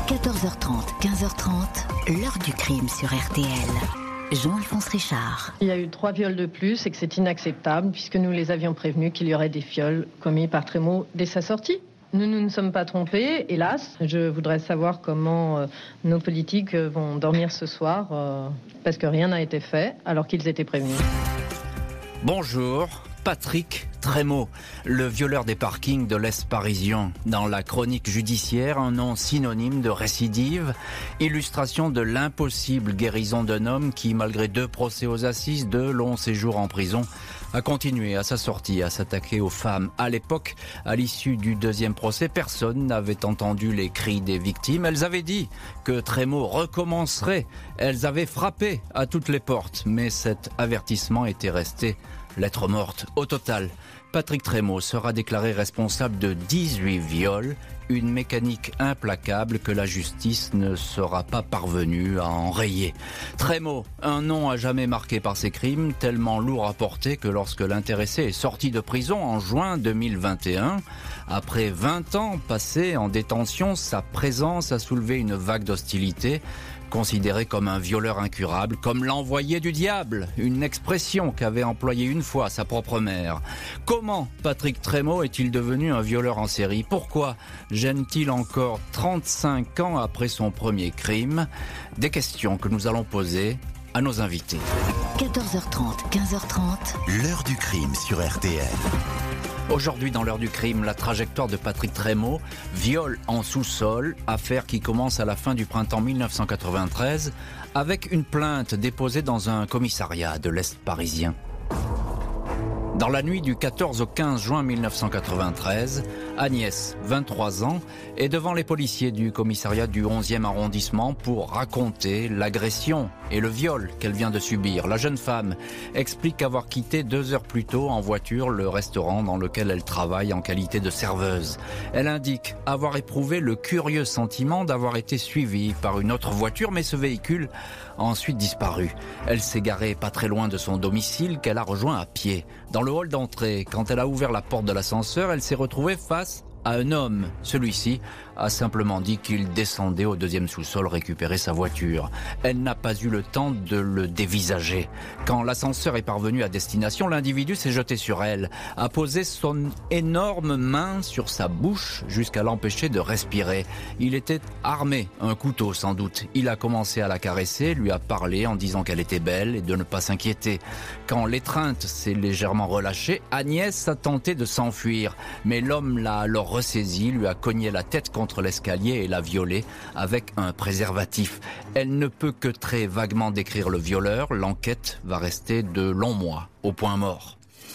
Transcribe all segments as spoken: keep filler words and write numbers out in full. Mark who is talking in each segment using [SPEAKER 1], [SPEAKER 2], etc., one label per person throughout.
[SPEAKER 1] quatorze heures trente, quinze heures trente, l'heure du crime sur R T L. Jean-Alphonse Richard.
[SPEAKER 2] Il y a eu trois viols de plus et que c'est inacceptable puisque nous les avions prévenus qu'il y aurait des viols commis par Trémaux dès sa sortie. Nous ne nous sommes pas trompés, hélas. Je voudrais savoir comment euh, nos politiques vont dormir ce soir euh, parce que rien n'a été fait alors qu'ils étaient prévenus.
[SPEAKER 3] Bonjour, Patrick Trémaux, le violeur des parkings de l'Est parisien. Dans la chronique judiciaire, un nom synonyme de récidive, illustration de l'impossible guérison d'un homme qui, malgré deux procès aux assises, deux longs séjours en prison, a continué à sa sortie à s'attaquer aux femmes. À l'époque, à l'issue du deuxième procès, personne n'avait entendu les cris des victimes. Elles avaient dit que Trémaux recommencerait. Elles avaient frappé à toutes les portes, mais cet avertissement était resté lettre morte. Au total, Patrick Trémaux sera déclaré responsable de dix-huit viols, une mécanique implacable que la justice ne sera pas parvenue à enrayer. Trémaux, un nom à jamais marqué par ses crimes, tellement lourd à porter que lorsque l'intéressé est sorti de prison en juin deux mille vingt et un, après vingt ans passés en détention, sa présence a soulevé une vague d'hostilité. Considéré comme un violeur incurable, comme l'envoyé du diable, une expression qu'avait employée une fois sa propre mère. Comment Patrick Trémaux est-il devenu un violeur en série? Pourquoi gêne-t-il encore trente-cinq ans après son premier crime? Des questions que nous allons poser à nos invités.
[SPEAKER 1] quatorze heures trente, quinze heures trente.
[SPEAKER 4] L'heure du crime sur R T L.
[SPEAKER 3] Aujourd'hui, dans l'heure du crime, la trajectoire de Patrick Trémaux, viol en sous-sol, affaire qui commence à la fin du printemps mille neuf cent quatre-vingt-treize, avec une plainte déposée dans un commissariat de l'Est parisien. Dans la nuit du quatorze au quinze juin mille neuf cent quatre-vingt-treize, Agnès, vingt-trois ans, est devant les policiers du commissariat du onzième arrondissement pour raconter l'agression et le viol qu'elle vient de subir. La jeune femme explique avoir quitté deux heures plus tôt en voiture le restaurant dans lequel elle travaille en qualité de serveuse. Elle indique avoir éprouvé le curieux sentiment d'avoir été suivie par une autre voiture, mais ce véhicule a ensuite disparu. Elle s'est garée pas très loin de son domicile qu'elle a rejoint à pied. Dans le hall d'entrée, quand elle a ouvert la porte de l'ascenseur, elle s'est retrouvée face à un homme. Celui-ci a simplement dit qu'il descendait au deuxième sous-sol récupérer sa voiture. Elle n'a pas eu le temps de le dévisager. Quand l'ascenseur est parvenu à destination, l'individu s'est jeté sur elle, a posé son énorme main sur sa bouche jusqu'à l'empêcher de respirer. Il était armé, un couteau sans doute. Il a commencé à la caresser, lui a parlé en disant qu'elle était belle et de ne pas s'inquiéter. Quand l'étreinte s'est légèrement relâchée, Agnès a tenté de s'enfuir, mais l'homme l'a alors ressaisie, lui a cogné la tête contre l'escalier et l'a violée avec un préservatif. Elle ne peut que très vaguement décrire le violeur. L'enquête va rester de longs mois au point mort.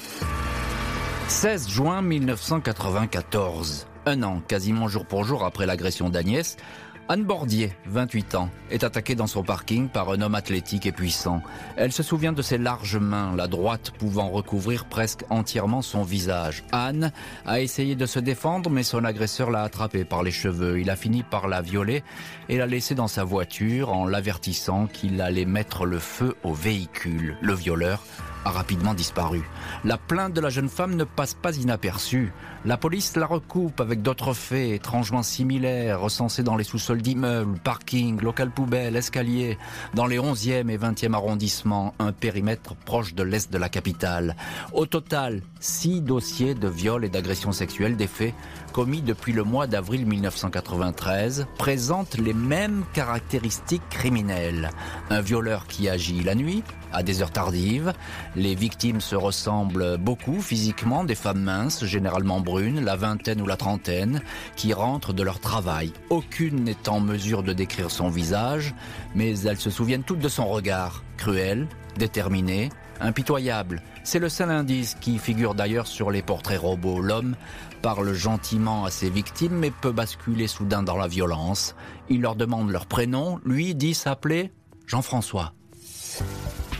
[SPEAKER 3] seize juin mille neuf cent quatre-vingt-quatorze, un an quasiment jour pour jour après l'agression d'Agnès, Anne Bordier, vingt-huit ans, est attaquée dans son parking par un homme athlétique et puissant. Elle se souvient de ses larges mains, la droite pouvant recouvrir presque entièrement son visage. Anne a essayé de se défendre, mais son agresseur l'a attrapée par les cheveux. Il a fini par la violer et l'a laissée dans sa voiture en l'avertissant qu'il allait mettre le feu au véhicule. Le violeur a rapidement disparu. La plainte de la jeune femme ne passe pas inaperçue. La police la recoupe avec d'autres faits étrangement similaires recensés dans les sous-sols d'immeubles, parkings, locales poubelles, escaliers, dans les onzième et vingtième arrondissements, un périmètre proche de l'est de la capitale. Au total, six dossiers de viol et d'agression sexuelle, des faits commis depuis le mois d'avril mille neuf cent quatre-vingt-treize, présentent les mêmes caractéristiques criminelles. Un violeur qui agit la nuit, à des heures tardives. Les victimes se ressemblent beaucoup physiquement, des femmes minces, généralement brunes, la vingtaine ou la trentaine, qui rentrent de leur travail. Aucune n'est en mesure de décrire son visage, mais elles se souviennent toutes de son regard, cruel, déterminé, impitoyable. C'est le seul indice qui figure d'ailleurs sur les portraits robots. L'homme parle gentiment à ses victimes, mais peut basculer soudain dans la violence. Il leur demande leur prénom, lui dit s'appeler Jean-François.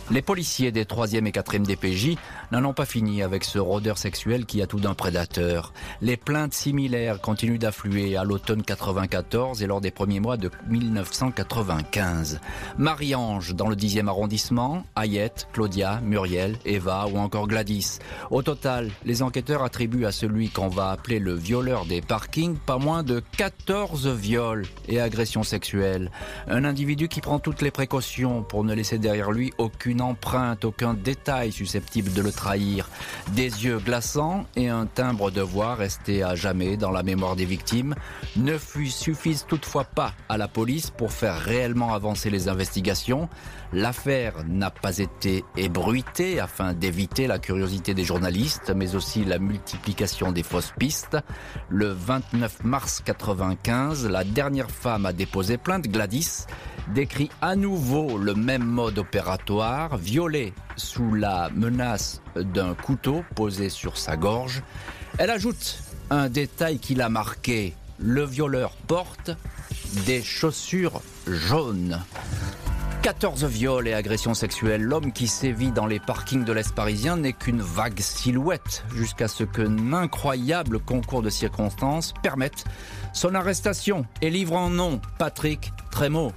[SPEAKER 3] Les policiers des troisième et quatrième D P J n'en ont pas fini avec ce rôdeur sexuel qui a tout d'un prédateur. Les plaintes similaires continuent d'affluer à l'automne quatre-vingt-quatorze et lors des premiers mois de mille neuf cent quatre-vingt-quinze. Marie-Ange dans le dixième arrondissement, Ayette, Claudia, Muriel, Eva ou encore Gladys. Au total, les enquêteurs attribuent à celui qu'on va appeler le violeur des parkings pas moins de quatorze viols et agressions sexuelles. Un individu qui prend toutes les précautions pour ne laisser derrière lui aucune empreinte, aucun détail susceptible de le trahir. Des yeux glaçants et un timbre de voix resté à jamais dans la mémoire des victimes ne suffisent toutefois pas à la police pour faire réellement avancer les investigations. L'affaire n'a pas été ébruitée afin d'éviter la curiosité des journalistes, mais aussi la multiplication des fausses pistes. Le vingt-neuf mars quatre-vingt-quinze, la dernière femme à déposer plainte, Gladys, décrit à nouveau le même mode opératoire, violée sous la menace d'un couteau posé sur sa gorge. Elle ajoute un détail qui l'a marqué. Le violeur porte des chaussures jaunes. quatorze viols et agressions sexuelles. L'homme qui sévit dans les parkings de l'Est parisien n'est qu'une vague silhouette jusqu'à ce qu'un incroyable concours de circonstances permette son arrestation et livre en nom Patrick Trémaud.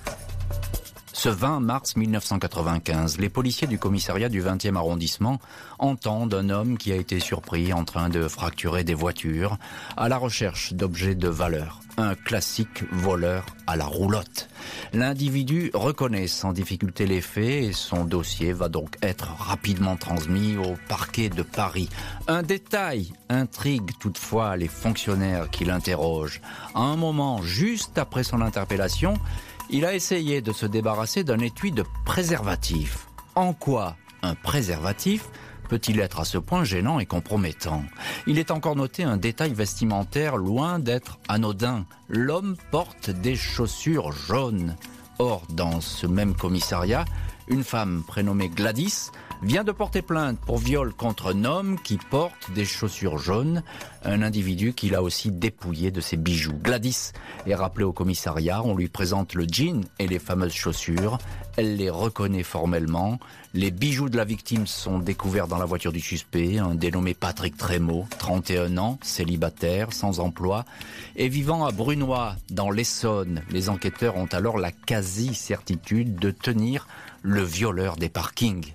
[SPEAKER 3] Ce vingt mars mille neuf cent quatre-vingt-quinze, les policiers du commissariat du vingtième arrondissement entendent un homme qui a été surpris en train de fracturer des voitures à la recherche d'objets de valeur. Un classique voleur à la roulotte. L'individu reconnaît sans difficulté les faits et son dossier va donc être rapidement transmis au parquet de Paris. Un détail intrigue toutefois les fonctionnaires qui l'interrogent. À un moment, juste après son interpellation, il a essayé de se débarrasser d'un étui de préservatif. En quoi un préservatif peut-il être à ce point gênant et compromettant? Il est encore noté un détail vestimentaire loin d'être anodin. L'homme porte des chaussures jaunes. Or, dans ce même commissariat, une femme prénommée Gladys vient de porter plainte pour viol contre un homme qui porte des chaussures jaunes, un individu qui l'a aussi dépouillé de ses bijoux. Gladys est rappelée au commissariat, on lui présente le jean et les fameuses chaussures, elle les reconnaît formellement. Les bijoux de la victime sont découverts dans la voiture du suspect, un dénommé Patrick Trémaud, trente et un ans, célibataire, sans emploi, et vivant à Brunoy, dans l'Essonne. Les enquêteurs ont alors la quasi-certitude de tenir le violeur des parkings.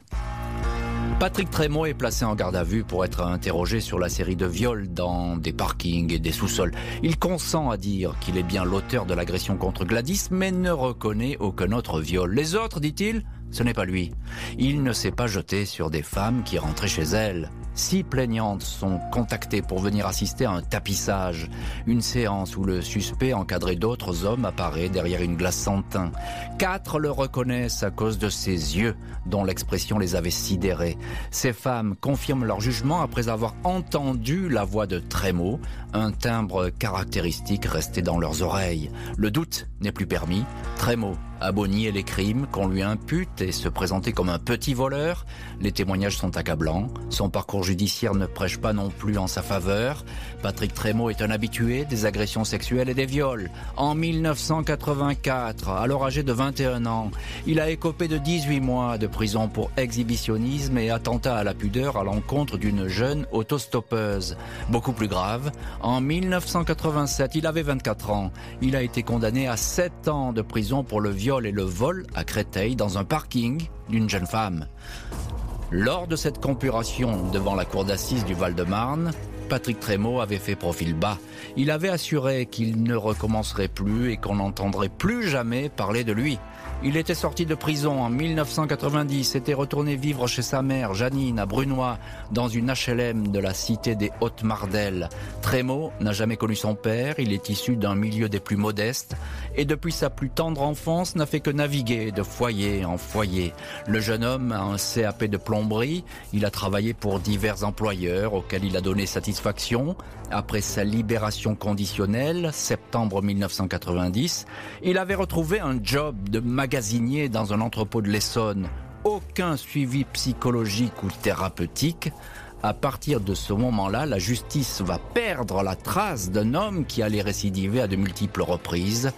[SPEAKER 3] Patrick Trémaud est placé en garde à vue pour être interrogé sur la série de viols dans des parkings et des sous-sols. Il consent à dire qu'il est bien l'auteur de l'agression contre Gladys, mais ne reconnaît aucun autre viol. Les autres, dit-il, ce n'est pas lui. Il ne s'est pas jeté sur des femmes qui rentraient chez elles. Six plaignantes sont contactées pour venir assister à un tapissage, une séance où le suspect, encadré d'autres hommes, apparaît derrière une glace sans teint. Quatre le reconnaissent à cause de ses yeux, dont l'expression les avait sidérés. Ces femmes confirment leur jugement après avoir entendu la voix de Trémaud, un timbre caractéristique resté dans leurs oreilles. Le doute n'est plus permis. Trémaud a beau nier les crimes qu'on lui impute et se présenter comme un petit voleur. Les témoignages sont accablants. Son parcours judiciaire ne prêche pas non plus en sa faveur. Patrick Trémaud est un habitué des agressions sexuelles et des viols. En mille neuf cent quatre-vingt-quatre, alors âgé de vingt et un ans, il a écopé de dix-huit mois de prison pour exhibitionnisme et attentat à la pudeur à l'encontre d'une jeune autostoppeuse. Beaucoup plus grave, en mille neuf cent quatre-vingt-sept, il avait vingt-quatre ans. Il a été condamné à sept ans de prison pour le viol et le vol à Créteil dans un parking d'une jeune femme. Lors de cette comparution devant la cour d'assises du Val-de-Marne, Patrick Trémaud avait fait profil bas. Il avait assuré qu'il ne recommencerait plus et qu'on n'entendrait plus jamais parler de lui. Il était sorti de prison en mille neuf cent quatre-vingt-dix, était retourné vivre chez sa mère, Janine, à Brunoy, dans une H L M de la cité des Hautes-Mardelles. Trémaud n'a jamais connu son père, il est issu d'un milieu des plus modestes et depuis sa plus tendre enfance n'a fait que naviguer de foyer en foyer. Le jeune homme a un C A P de plomberie, il a travaillé pour divers employeurs auxquels il a donné satisfaction. Après sa libération conditionnelle, septembre mille neuf cent quatre-vingt-dix, il avait retrouvé un job de magasinier dans un entrepôt de l'Essonne. Aucun suivi psychologique ou thérapeutique. À partir de ce moment-là, la justice va perdre la trace d'un homme qui allait récidiver à de multiples reprises.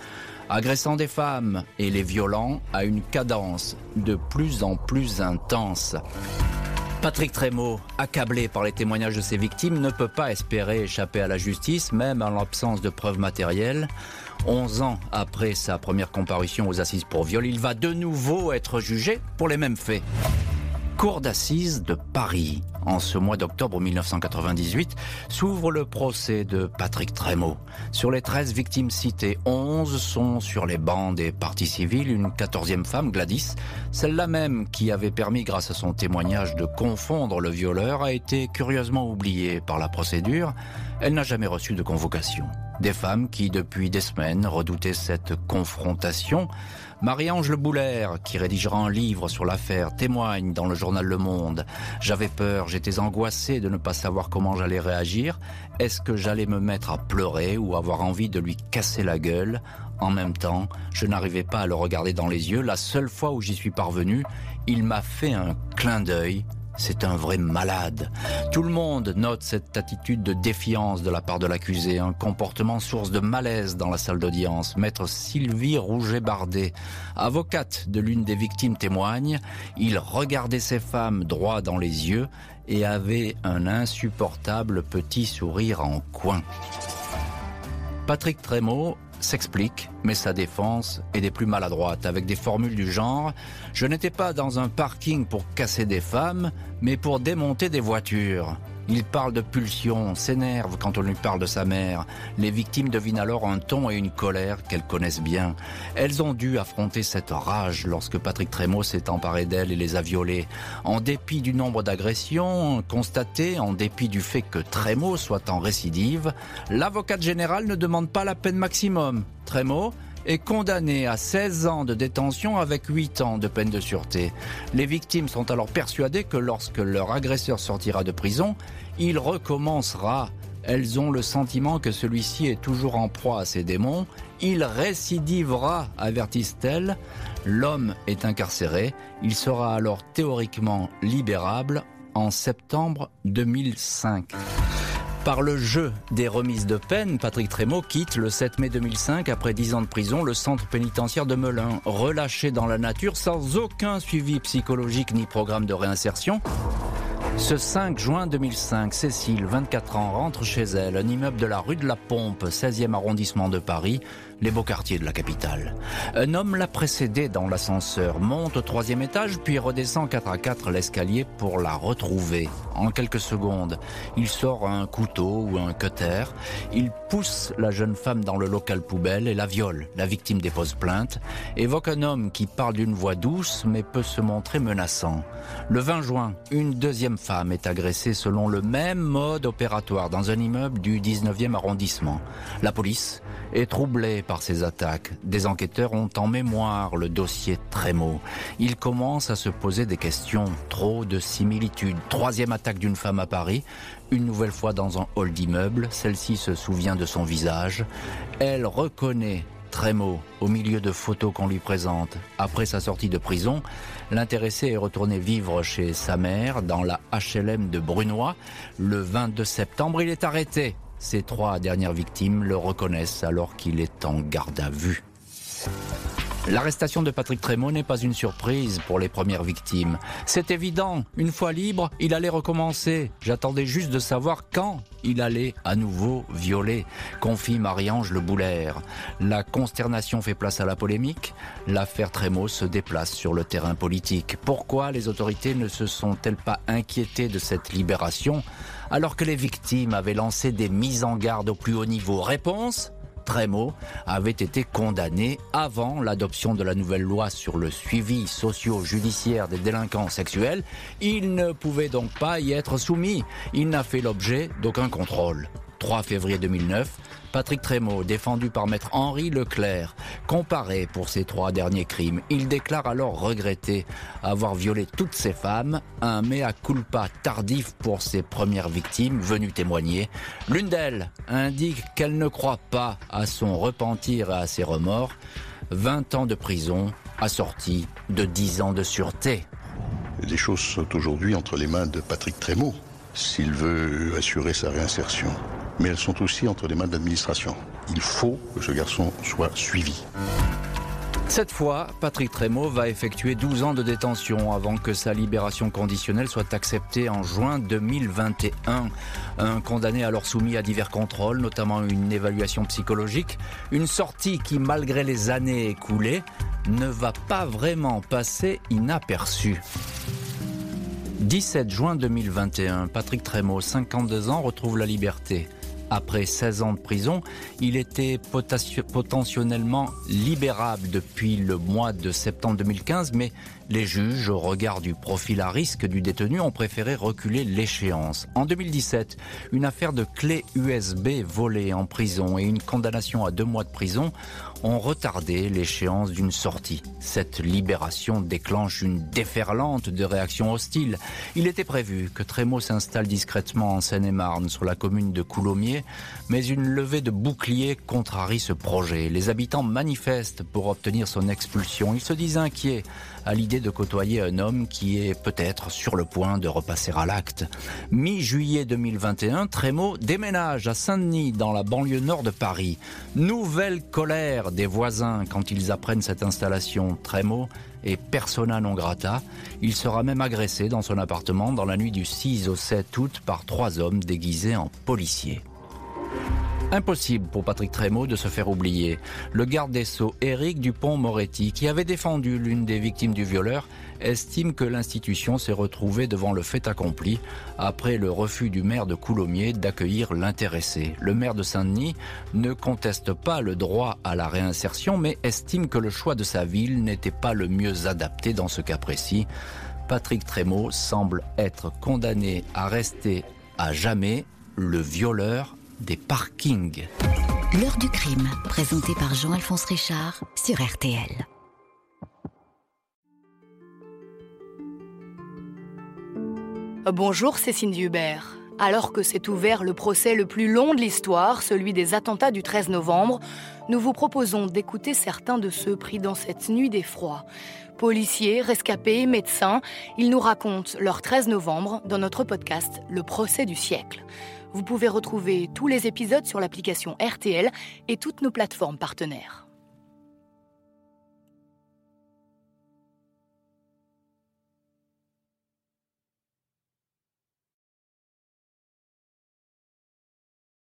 [SPEAKER 3] agressant des femmes et les violant à une cadence de plus en plus intense. Patrick Trémaud, accablé par les témoignages de ses victimes, ne peut pas espérer échapper à la justice, même en l'absence de preuves matérielles. Onze ans après sa première comparution aux assises pour viol, il va de nouveau être jugé pour les mêmes faits. Cour d'assises de Paris. En ce mois d'octobre mille neuf cent quatre-vingt-dix-huit, s'ouvre le procès de Patrick Trémaud. Sur les treize victimes citées, onze sont sur les bancs des parties civiles. Une quatorzième femme, Gladys, celle-là même qui avait permis, grâce à son témoignage, de confondre le violeur, a été curieusement oubliée par la procédure. Elle n'a jamais reçu de convocation. Des femmes qui, depuis des semaines, redoutaient cette confrontation. Marie-Ange Le Boulaire, qui rédigera un livre sur l'affaire, témoigne dans le journal Le Monde. « J'avais peur, j'étais angoissée de ne pas savoir comment j'allais réagir. Est-ce que j'allais me mettre à pleurer ou avoir envie de lui casser la gueule ? En même temps, je n'arrivais pas à le regarder dans les yeux. La seule fois où j'y suis parvenu, il m'a fait un clin d'œil. C'est un vrai malade. » Tout le monde note cette attitude de défiance de la part de l'accusé, un comportement source de malaise dans la salle d'audience. Maître Sylvie Rouget-Bardet, avocate de l'une des victimes, témoigne. Il regardait ces femmes droit dans les yeux et avait un insupportable petit sourire en coin. Patrick Trémaud s'explique, mais sa défense est des plus maladroites, avec des formules du genre « Je n'étais pas dans un parking pour casser des femmes, mais pour démonter des voitures ». Il parle de pulsion, s'énerve quand on lui parle de sa mère. Les victimes devinent alors un ton et une colère qu'elles connaissent bien. Elles ont dû affronter cette rage lorsque Patrick Trémaud s'est emparé d'elles et les a violées. En dépit du nombre d'agressions constatées, en dépit du fait que Trémaud soit en récidive, l'avocate générale ne demande pas la peine maximum. Trémaud est condamné à seize ans de détention avec huit ans de peine de sûreté. Les victimes sont alors persuadées que lorsque leur agresseur sortira de prison, il recommencera. Elles ont le sentiment que celui-ci est toujours en proie à ses démons. Il récidivera, avertissent-elles. L'homme est incarcéré. Il sera alors théoriquement libérable en septembre deux mille cinq. Par le jeu des remises de peine, Patrick Trémaud quitte le sept mai deux mille cinq, après dix ans de prison, le centre pénitentiaire de Melun, relâché dans la nature sans aucun suivi psychologique ni programme de réinsertion. Ce cinq juin deux mille cinq, Cécile, vingt-quatre ans, rentre chez elle, un immeuble de la rue de la Pompe, seizième arrondissement de Paris, les beaux quartiers de la capitale. Un homme l'a précédée dans l'ascenseur, monte au troisième étage, puis redescend quatre à quatre l'escalier pour la retrouver. En quelques secondes, il sort un couteau ou un cutter, il pousse la jeune femme dans le local poubelle et la viole. La victime dépose plainte, évoque un homme qui parle d'une voix douce mais peut se montrer menaçant. Le vingt juin, une deuxième femme est agressée selon le même mode opératoire dans un immeuble du dix-neuvième arrondissement. La police est troublée par ces attaques. Des enquêteurs ont en mémoire le dossier Trémaud. Ils commencent à se poser des questions. Trop de similitudes. Troisième attaque d'une femme à Paris, une nouvelle fois dans un hall d'immeuble. Celle-ci se souvient de son visage. Elle reconnaît Trémaud au milieu de photos qu'on lui présente. Après sa sortie de prison, l'intéressé est retourné vivre chez sa mère dans la H L M de Brunoy. Le vingt-deux septembre, il est arrêté. Ces trois dernières victimes le reconnaissent alors qu'il est en garde à vue. L'arrestation de Patrick Trémaud n'est pas une surprise pour les premières victimes. C'est évident, une fois libre, il allait recommencer. J'attendais juste de savoir quand il allait à nouveau violer, confie Marie-Ange Le Boulaire. La consternation fait place à la polémique. L'affaire Trémaud se déplace sur le terrain politique. Pourquoi les autorités ne se sont-elles pas inquiétées de cette libération alors que les victimes avaient lancé des mises en garde au plus haut niveau? Réponse : Trémaud avait été condamné avant l'adoption de la nouvelle loi sur le suivi socio-judiciaire des délinquants sexuels. Il ne pouvait donc pas y être soumis. Il n'a fait l'objet d'aucun contrôle. trois février deux mille neuf, Patrick Trémaud, défendu par maître Henri Leclerc, comparé pour ces trois derniers crimes. Il déclare alors regretter avoir violé toutes ces femmes, un mea culpa tardif pour ses premières victimes venues témoigner. L'une d'elles indique qu'elle ne croit pas à son repentir et à ses remords. vingt ans de prison, assortis de dix ans de sûreté.
[SPEAKER 5] Les choses sont aujourd'hui entre les mains de Patrick Trémaud, s'il veut assurer sa réinsertion. Mais elles sont aussi entre les mains de l'administration. Il faut que ce garçon soit suivi.
[SPEAKER 3] Cette fois, Patrick Trémaud va effectuer douze ans de détention avant que sa libération conditionnelle soit acceptée en juin deux mille vingt et un. Un condamné alors soumis à divers contrôles, notamment une évaluation psychologique. Une sortie qui, malgré les années écoulées, ne va pas vraiment passer inaperçue. dix-sept juin deux mille vingt et un, Patrick Trémaud, cinquante-deux ans, retrouve la liberté. Après seize ans de prison, il était potentiellement libérable depuis le mois de septembre deux mille quinze, mais les juges, au regard du profil à risque du détenu, ont préféré reculer l'échéance. En deux mille dix-sept, une affaire de clés U S B volées en prison et une condamnation à deux mois de prison ont retardé l'échéance d'une sortie. Cette libération déclenche une déferlante de réactions hostiles. Il était prévu que Trémaud s'installe discrètement en Seine-et-Marne, sur la commune de Coulommiers, mais une levée de boucliers contrarie ce projet. Les habitants manifestent pour obtenir son expulsion. Ils se disent inquiets à l'idée de côtoyer un homme qui est peut-être sur le point de repasser à l'acte. Mi-juillet deux mille vingt et un, Trémaud déménage à Saint-Denis, dans la banlieue nord de Paris. Nouvelle colère des voisins quand ils apprennent cette installation. Trémaud est persona non grata. Il sera même agressé dans son appartement dans la nuit du six au sept août par trois hommes déguisés en policiers. Impossible pour Patrick Trémaud de se faire oublier. Le garde des Sceaux, Éric Dupond-Moretti, qui avait défendu l'une des victimes du violeur, estime que l'institution s'est retrouvée devant le fait accompli après le refus du maire de Coulommiers d'accueillir l'intéressé. Le maire de Saint-Denis ne conteste pas le droit à la réinsertion, mais estime que le choix de sa ville n'était pas le mieux adapté dans ce cas précis. Patrick Trémaud semble être condamné à rester à jamais le violeur des parkings.
[SPEAKER 1] L'heure du crime, présenté par Jean-Alphonse Richard sur R T L.
[SPEAKER 6] Bonjour, c'est Cindy Hubert. Alors que s'est ouvert le procès le plus long de l'histoire, celui des attentats du treize novembre, nous vous proposons d'écouter certains de ceux pris dans cette nuit d'effroi. Policiers, rescapés, médecins, ils nous racontent leur treize novembre dans notre podcast Le procès du siècle. Vous pouvez retrouver tous les épisodes sur l'application R T L et toutes nos plateformes partenaires.